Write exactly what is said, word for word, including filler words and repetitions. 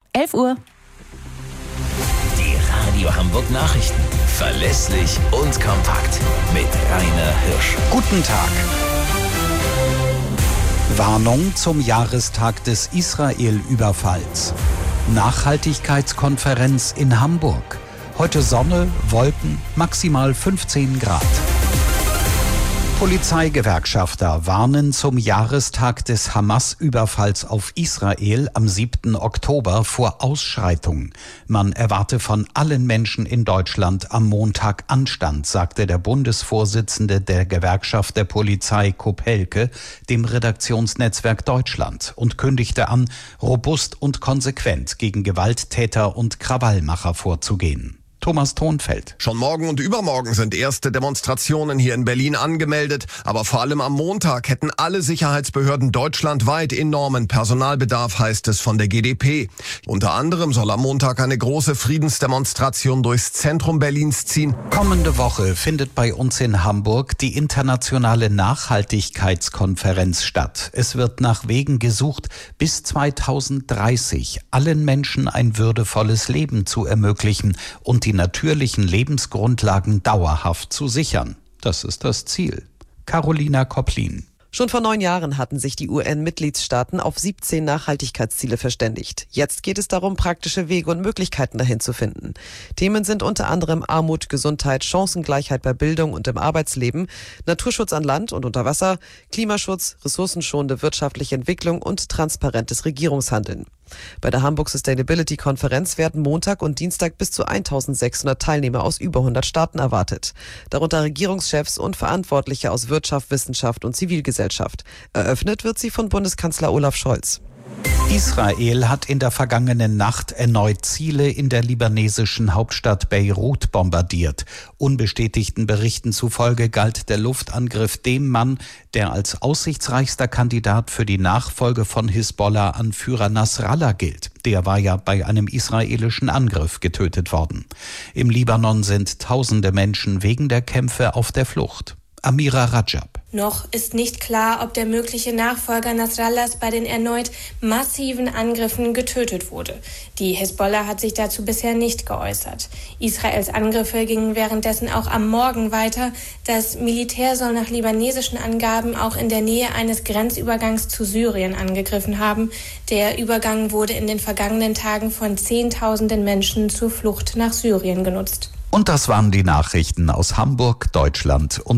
elf Uhr. Die Radio Hamburg Nachrichten. Verlässlich und kompakt. Mit Rainer Hirsch. Guten Tag. Warnung zum Jahrestag des Israel-Überfalls. Nachhaltigkeitskonferenz in Hamburg. Heute Sonne, Wolken, maximal fünfzehn Grad. Polizeigewerkschafter warnen zum Jahrestag des Hamas-Überfalls auf Israel am siebten Oktober vor Ausschreitungen. Man erwarte von allen Menschen in Deutschland am Montag Anstand, sagte der Bundesvorsitzende der Gewerkschaft der Polizei Kopelke dem Redaktionsnetzwerk Deutschland und kündigte an, robust und konsequent gegen Gewalttäter und Krawallmacher vorzugehen. Thomas Thonfeld. Schon morgen und übermorgen sind erste Demonstrationen hier in Berlin angemeldet. Aber vor allem am Montag hätten alle Sicherheitsbehörden deutschlandweit enormen Personalbedarf, heißt es von der G d P. Unter anderem soll am Montag eine große Friedensdemonstration durchs Zentrum Berlins ziehen. Kommende Woche findet bei uns in Hamburg die internationale Nachhaltigkeitskonferenz statt. Es wird nach Wegen gesucht, bis zweitausenddreißig allen Menschen ein würdevolles Leben zu ermöglichen und die die natürlichen Lebensgrundlagen dauerhaft zu sichern. Das ist das Ziel. Carolina Koplin. Schon vor neun Jahren hatten sich die U N-Mitgliedstaaten auf siebzehn Nachhaltigkeitsziele verständigt. Jetzt geht es darum, praktische Wege und Möglichkeiten dahin zu finden. Themen sind unter anderem Armut, Gesundheit, Chancengleichheit bei Bildung und im Arbeitsleben, Naturschutz an Land und unter Wasser, Klimaschutz, ressourcenschonende wirtschaftliche Entwicklung und transparentes Regierungshandeln. Bei der Hamburg Sustainability-Konferenz werden Montag und Dienstag bis zu eintausendsechshundert Teilnehmer aus über hundert Staaten erwartet. Darunter Regierungschefs und Verantwortliche aus Wirtschaft, Wissenschaft und Zivilgesellschaft. Eröffnet wird sie von Bundeskanzler Olaf Scholz. Israel hat in der vergangenen Nacht erneut Ziele in der libanesischen Hauptstadt Beirut bombardiert. Unbestätigten Berichten zufolge galt der Luftangriff dem Mann, der als aussichtsreichster Kandidat für die Nachfolge von Hisbollah-Anführer Nasrallah gilt. Der war ja bei einem israelischen Angriff getötet worden. Im Libanon sind tausende Menschen wegen der Kämpfe auf der Flucht. Amira Rajab. Noch ist nicht klar, ob der mögliche Nachfolger Nasrallahs bei den erneut massiven Angriffen getötet wurde. Die Hisbollah hat sich dazu bisher nicht geäußert. Israels Angriffe gingen währenddessen auch am Morgen weiter. Das Militär soll nach libanesischen Angaben auch in der Nähe eines Grenzübergangs zu Syrien angegriffen haben. Der Übergang wurde in den vergangenen Tagen von Zehntausenden Menschen zur Flucht nach Syrien genutzt. Und das waren die Nachrichten aus Hamburg, Deutschland und